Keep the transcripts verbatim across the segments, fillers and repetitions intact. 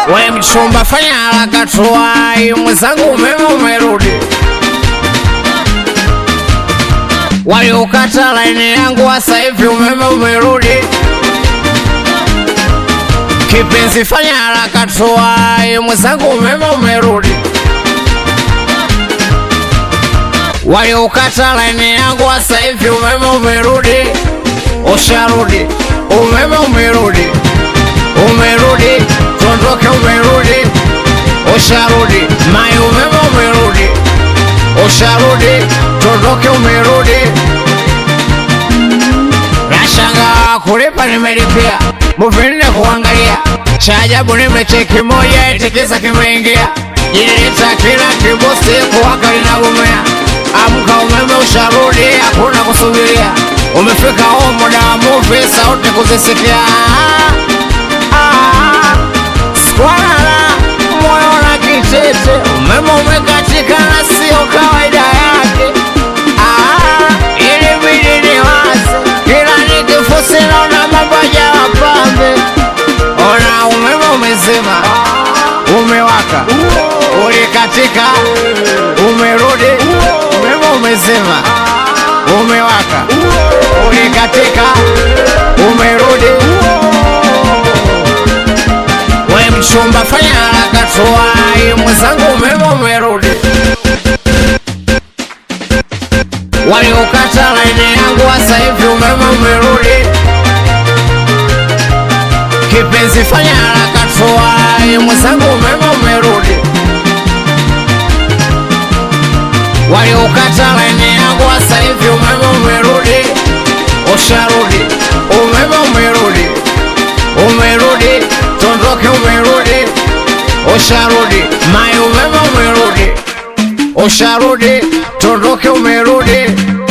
We mchumba fanya haraka tuwai, mwenzangu umeme umerudi. Waliokata laini yangu sasa hivi umeme umerudi. Kipenzi fanya haraka tuwai, mwenzangu umeme umerudi. Waliokata laini yangu sasa hivi umeme umerudi. Usharudi, umeme umerudi. Umerudi, tuondoke umerudi. Usharudi, mai umeme umerudi. Usharudi, tuondoke umerudi. Nashanga kulipa nimelipia, muvine kuangalia. Cha ajabu nimecheki moja itikisa kimeingia. Jililita kila kibosi kuwaka linagomea. Amka umeme usharudi, hakuna kusubiria. Umefika huo muda wa movie, sauti kuzisikia. Squala, moyo na kitete. Umeme umekatika na sio kawaida yake. Ili bidi ni wazi, kila nikifusi naona mapaja wapambe. Ona umeme umezima, umewaka. Ulikatika, umerudi. Umeme umezima, umewaka. Ulikatika, umerudi. We mchumba fanya haraka tuwai, mwenzangu umeme umerudi. Waliokata laini yangu sasa hivi umeme umerudi. Kipenzi fanya haraka tuwai, mwenzangu umeme umerudi. Waliokata laini yangu sasa hivi umeme umerudi. Usharudi, umeme umerudi. Umerudi, tuondoke umerudi. Usharudi, mai umeme umerudi. Usharudi, tuondoke umerudi.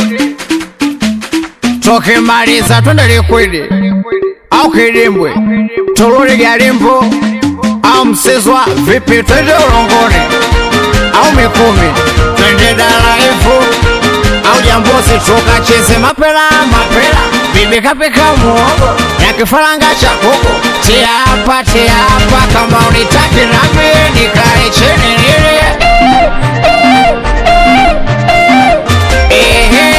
Toke maliza twende Likwidi au Kidimbwe, Toroli Garimbo au Msizwa, vipi twende Ulongoni au Mikumi, twende Dalaifu au Jambozi, tukacheze mapela mapela. Bibi kapika muogo na kifaranga cha kuku. Tia hapa, tia hapa, kama unitaki nami nikae chini nile. Ehe,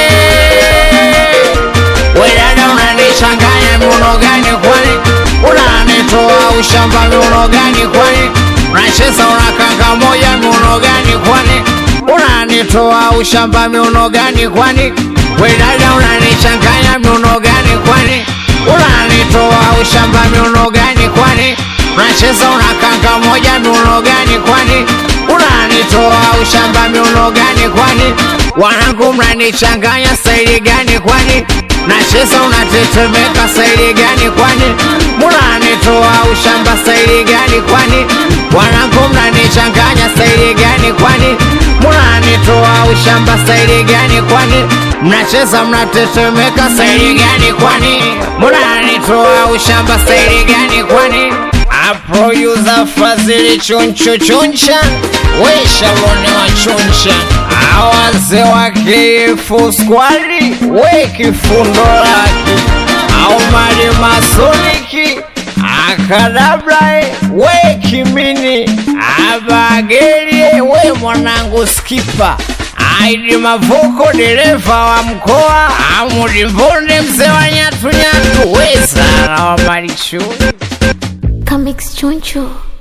we dada unanichanganya miuno gani kwani? Unanitoa ushamba miuno gani kwani? Unacheza unakanga moja miuno gani kwani? Unanitoa ushamba miuno gani kwani? We dada unanichanganya miuno gani kwani? Unanitoa ushamba miuno gani kwani? Unacheza unakanga moja miuno gani kwani? Unanitoa ushamba miuno gani kwani? Wanangu mnanichanganya staili gani kwani? Nacheza unatetemeka staili gani kwani? Unanitoa ushamba staili gani kwani? Wanangu mnanichanganya staili gani kwani? Unanitoa ushamba staili gani kwani? Mnacheza mnatetemeka staili gani kwani? Unanitoa ushamba staili gani kwani? Apro yuza Fazili choncho choncha, we Shaloni wa choncha. Awaze wa Kifu Squadi, we Kifundo laki. Au Mari Masoliki, Akadabrai, we Kimini. Abagelie, we mwanangu Skipa. Aidi Mavuko dereva wa mkoa. Amudi Mbonde mzee wa nyatu nyatu, we Zara wa Marichuni. Comics Choncho.